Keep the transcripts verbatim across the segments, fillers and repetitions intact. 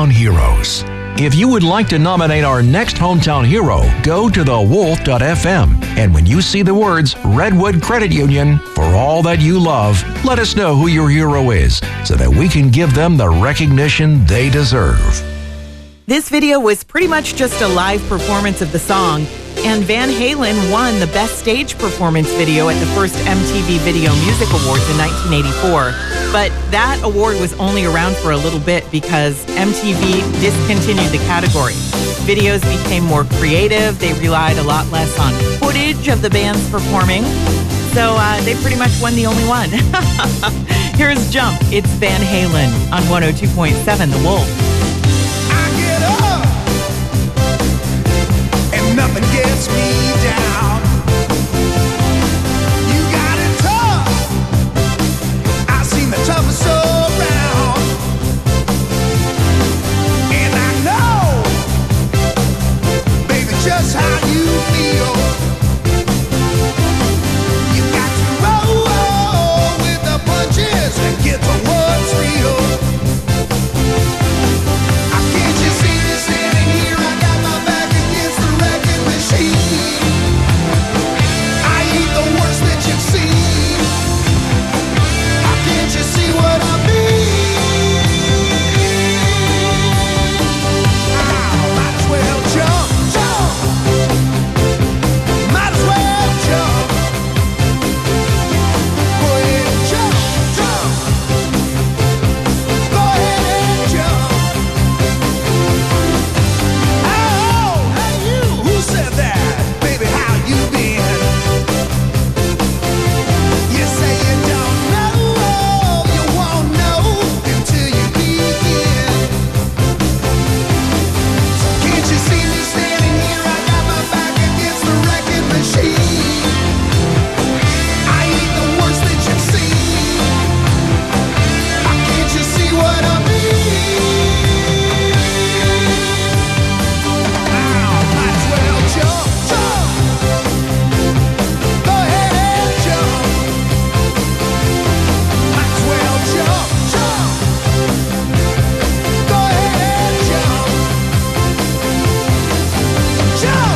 Hometown Heroes. If you would like to nominate our next Hometown Hero, go to the wolf dot f m. And when you see the words Redwood Credit Union, for all that you love, let us know who your hero is so that we can give them the recognition they deserve. This video was pretty much just a live performance of the song, and Van Halen won the Best Stage Performance Video at the first M T V Video Music Awards in nineteen eighty-four. But that award was only around for a little bit because M T V discontinued the category. Videos became more creative. They relied a lot less on footage of the bands performing. So uh, they pretty much won the only one. Here's Jump. It's Van Halen on one oh two point seven The Wolf. Nothing gets me down. You got it tough. I've seen the toughest around. And I know, baby, just how you feel. You got to roll with the punches and get to what's real. I can't you see me standing here? I got my back against the I ain't the worst that you've seen. How can't you see what I mean? Oh, might as well jump, jump. Might as well jump. Go ahead and jump, jump. Go ahead and jump. Oh, hey you, who said that? Baby, how you been? You say you don't know, you won't know until you begin. Can't you see me standing here? I got my back against the wrecking machine. I ain't the worst that you've seen. How can't you see what I mean? Now, might as well jump, jump. Go ahead and jump. Might as well jump, jump. Go ahead and jump. Jump.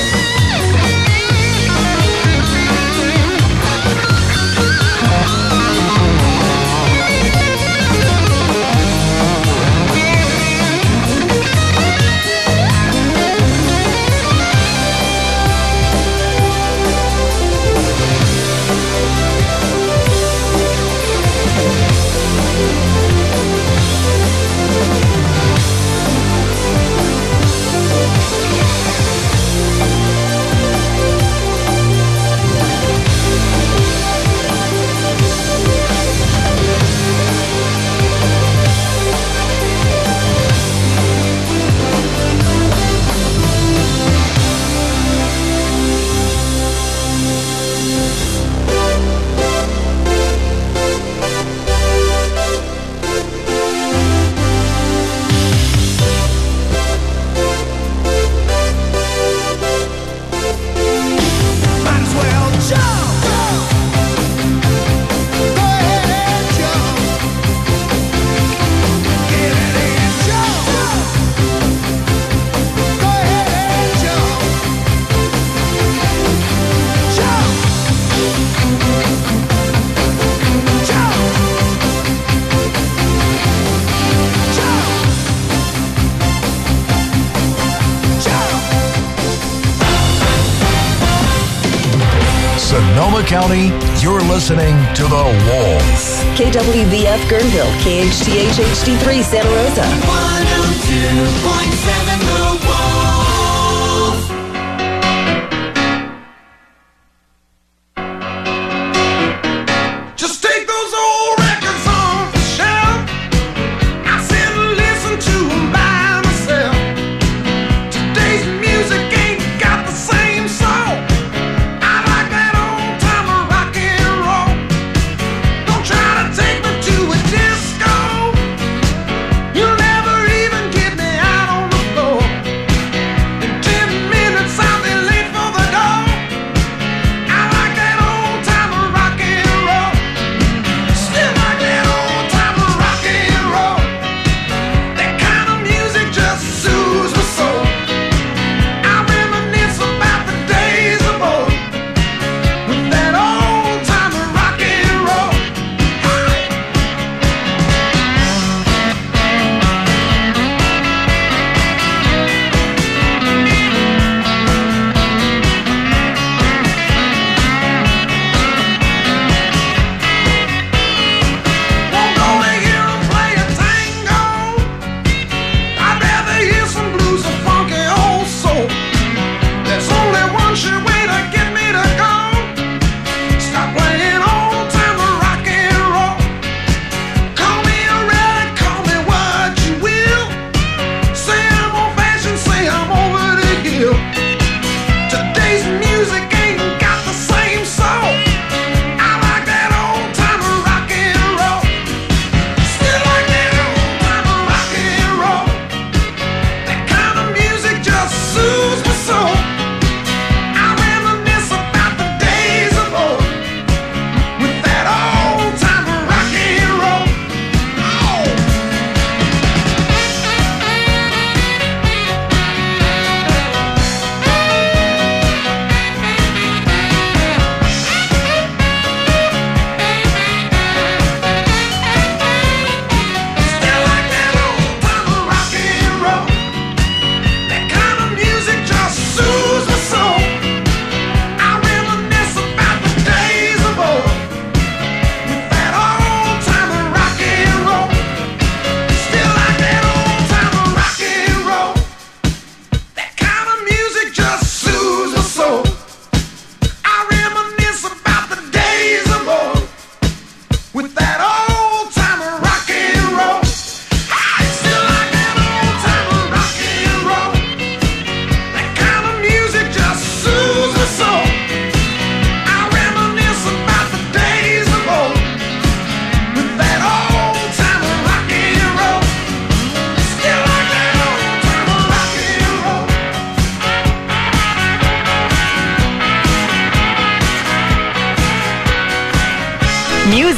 Might as well jump, jump. Go ahead and jump. Get it and jump. Go ahead and jump. Jump. Jump. Jump. Jump. Sonoma County, you're listening to The Wolf. K W V F Guerneville, K H T H H D three Santa Rosa. one oh two point seven The Wolf. Just take those old records off the shelf. I sit and listen to 'em by myself. Today's music ain't got the same soul. I like that old timer rock and roll. Don't try to take me to a disco. You'll never even get me out on the floor.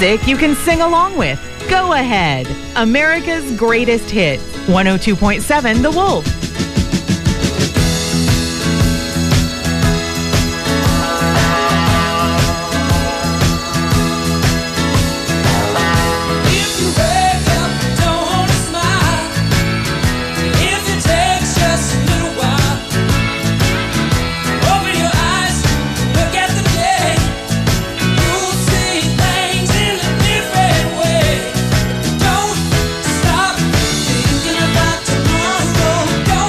music you can sing along with. Go ahead. America's greatest hits. one oh two point seven The Wolf. Don't stop thinking about tomorrow.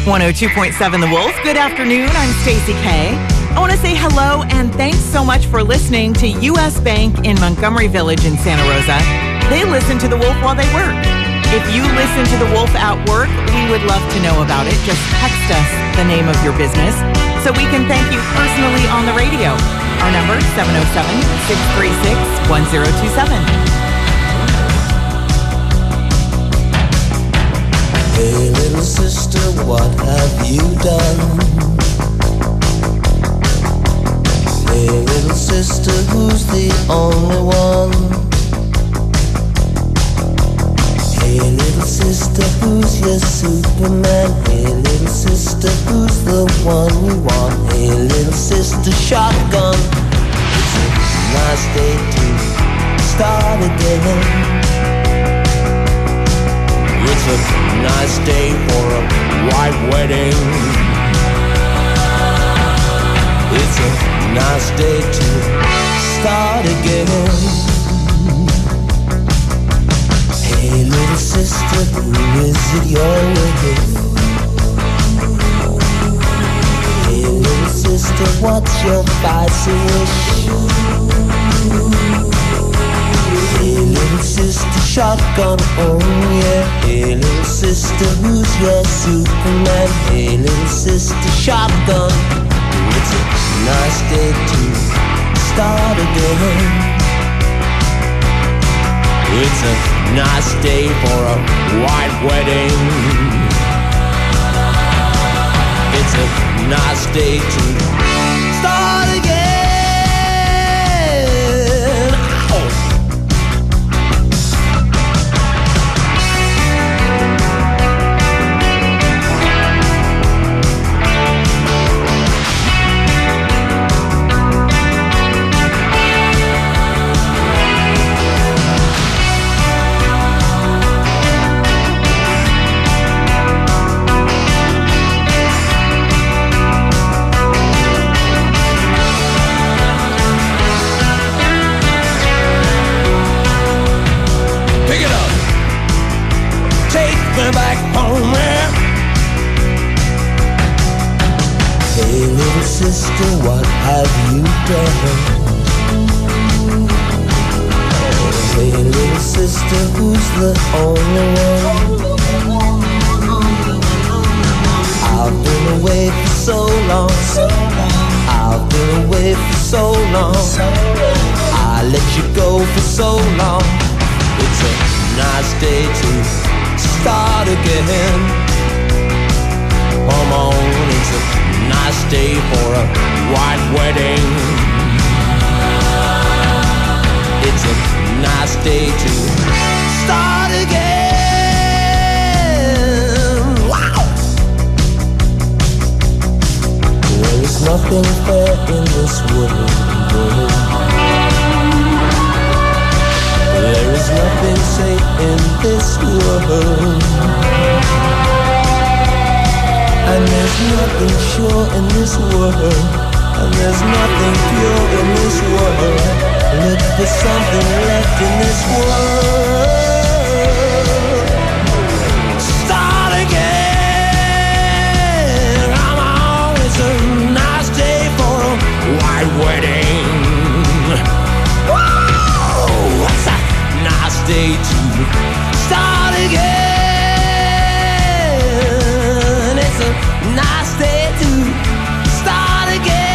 one oh two point seven The Wolf. Good afternoon. I'm Stacey K. I want to say hello and thanks so much for listening to U S Bank in Montgomery Village in Santa Rosa. They listen to The Wolf while they work. If you listen to The Wolf at work, we would love to know about it. Just text us the name of your business so we can thank you personally on the radio. Our number, seven oh seven, six three six, one oh two seven. Hey little sister, what have you done? Hey little sister, who's the only one? Hey little sister, who's your Superman? Hey little sister, who's the one you want? Hey little sister, shotgun. It's a nice day to start again. It's a nice day for a white wedding. It's a nice day to start again. Hey little sister, who is it you're with? Hey little sister, what's your vice wish? Hey little sister, shotgun, oh yeah. Hey little sister, who's your Superman? Hey little sister, shotgun. It's a nice day to start again. It's a nice day for a white wedding. It's a nice day to start again. Ow! Back home, yeah. Hey little sister, what have you done? Hey little sister, who's the only one? I've been away for so long. I've been away for so long. I let you go for so long. It's a nice day to start again. Come on, it's a nice day for a white wedding. It's a nice day to start again. Wow! There is nothing fair in this world. There is nothing safe in this world. And there's nothing sure in this world. And there's nothing pure in this world. Look for something left in this world. Start again. Come on, it's a nice day for a white wedding. Whoa, what's that? Nice day to start again. It's a nice day to start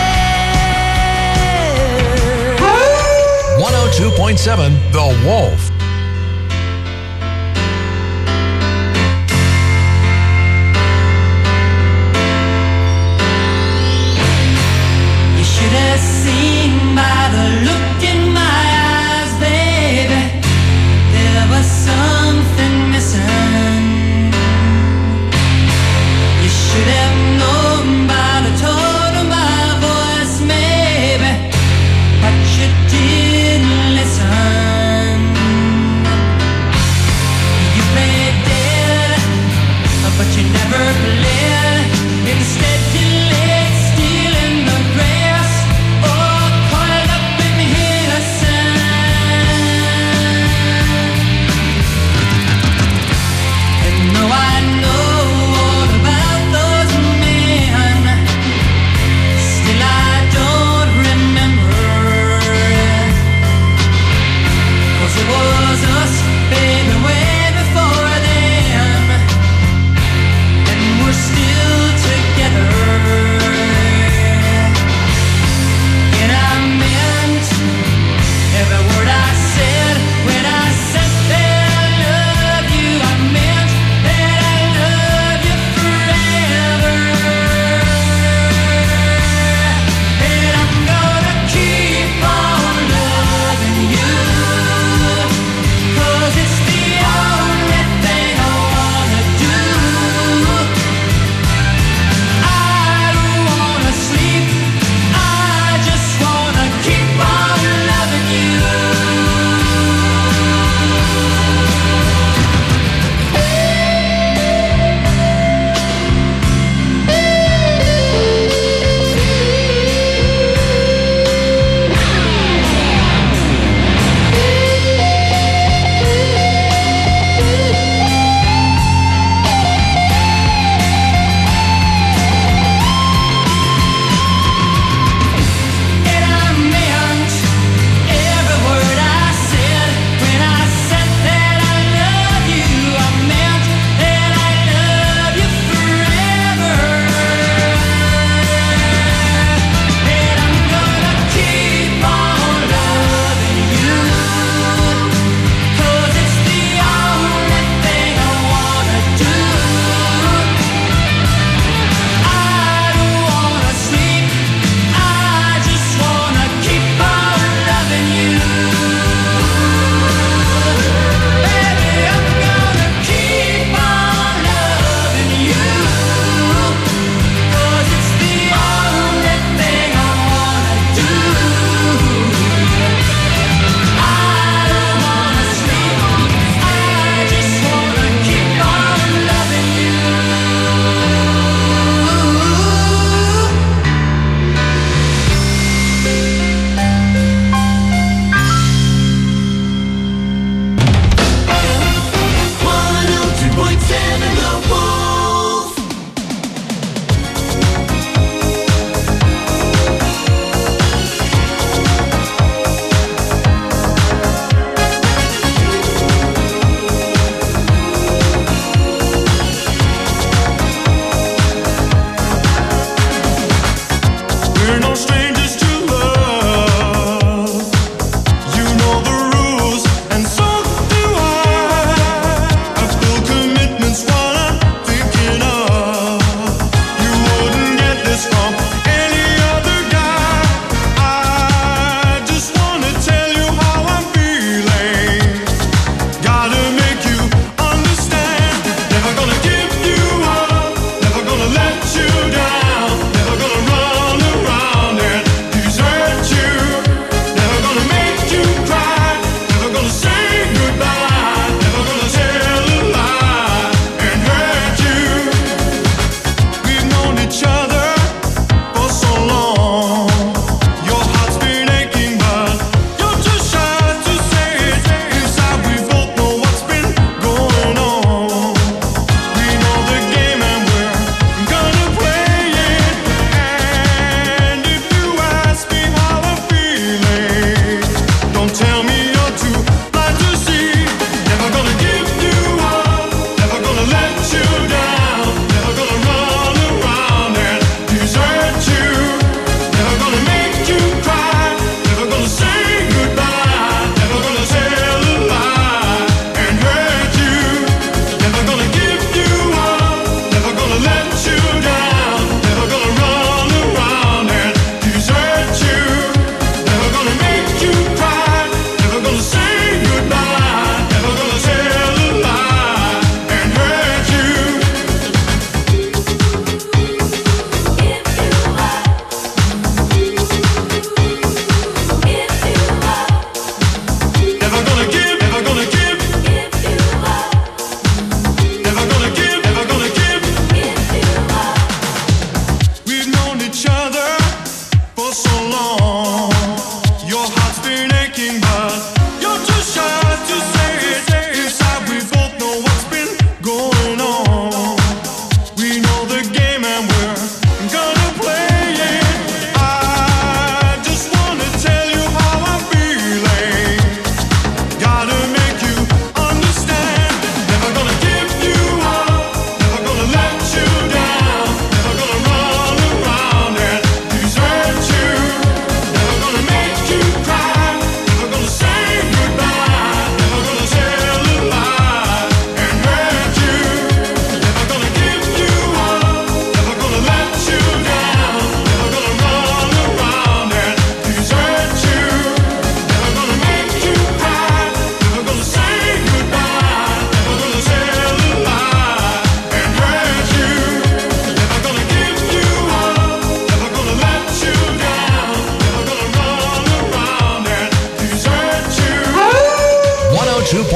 again. one oh two point seven The Wolf. You should have seen by the look in my eyes, baby. There was something missing. You should have known by the tone of my voice, maybe, but you didn't listen. You played dead, but you never played. Instead you laid still in the grass, or coiled up in innocence. And though I know all about those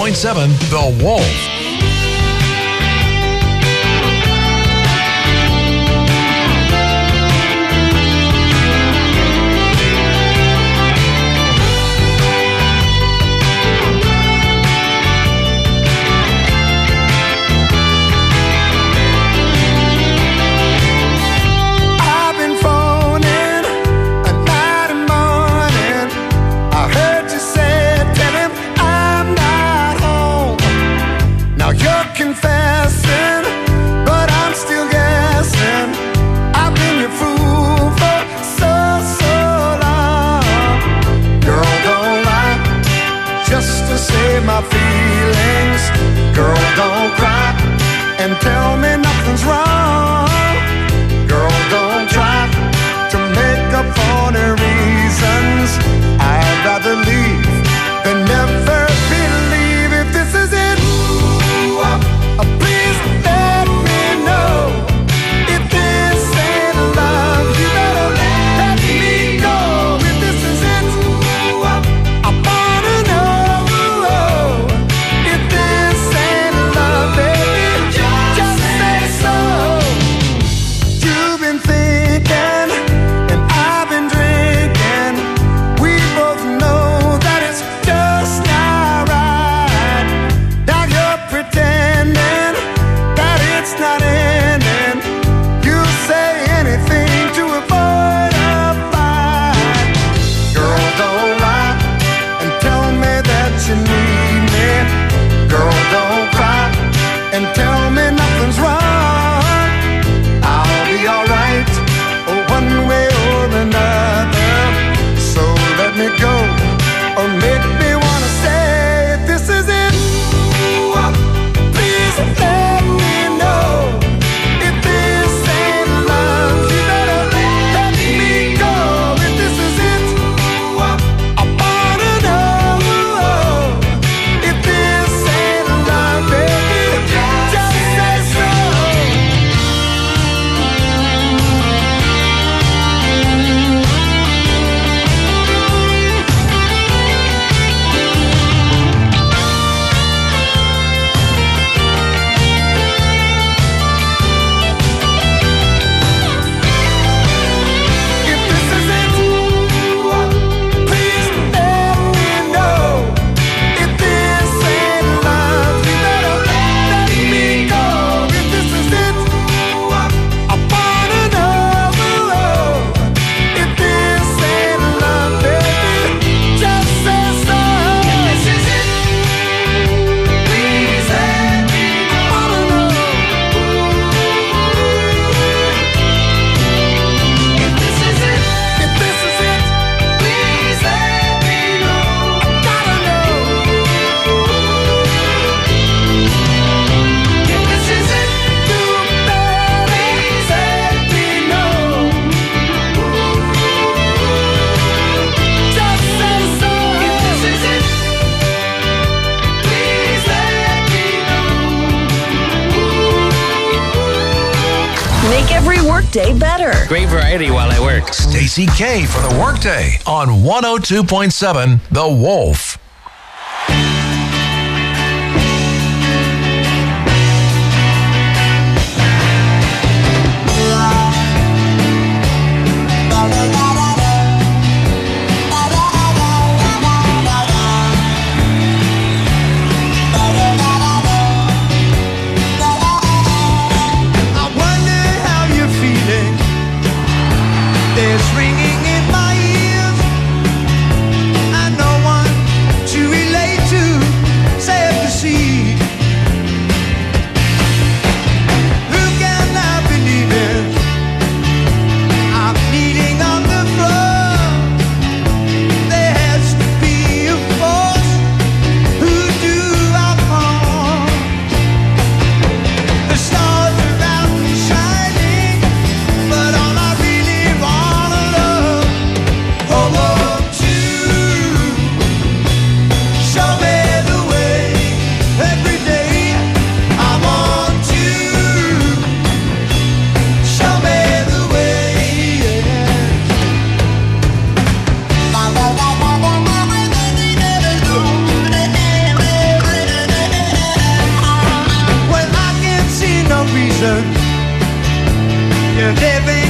point seven The Wolf. My feelings, girl, don't cry and tell me nothing's wrong. Girl, don't try to make up for the reasons. I'd rather leave than never believe. If this is it, uh, please let me know. If this ain't love, you better let me go. If this is it, I wanna know. And tell me nothing's wrong. I'll be alright, one way or another. So let me go, or make me wanna stay. If this is it, please let me know. If this ain't love, you better let me go. If this is it, I wanna know. If this ain't love, baby, just say so. If this is it, please let me know. If this ain't love, you better let me go. If this is it, I wanna know. If this ain't love, baby, just say so. If this is it, please let me know. I wanna know. If this is it, if this is it, please let me know. I gotta know. If this is it, you better please let me know. Just say so. If this is it, please let me know. Make every workday better. Great variety while I work. Stacy K for the Workday on one oh two point seven The Wolf. I wonder how you're feeling. There's ringing in my ears, and no one living